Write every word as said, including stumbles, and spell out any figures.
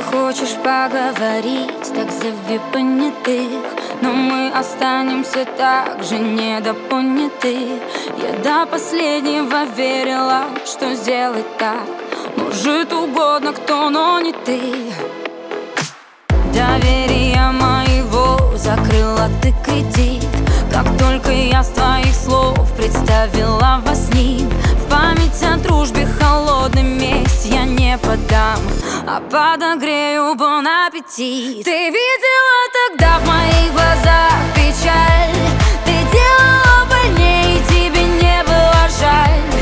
хочешь поговорить, так зови понятых. Но мы останемся так же недопоняты. Я до последнего верила, что сделать так может угодно кто, но не ты. Доверия моего закрыла ты кредит. Как только я с твоих слов представила вас с ним, в память о дружбе холодный месть я не подам, а подогрею бон аппетит. Ты видела тогда в моих глазах печаль,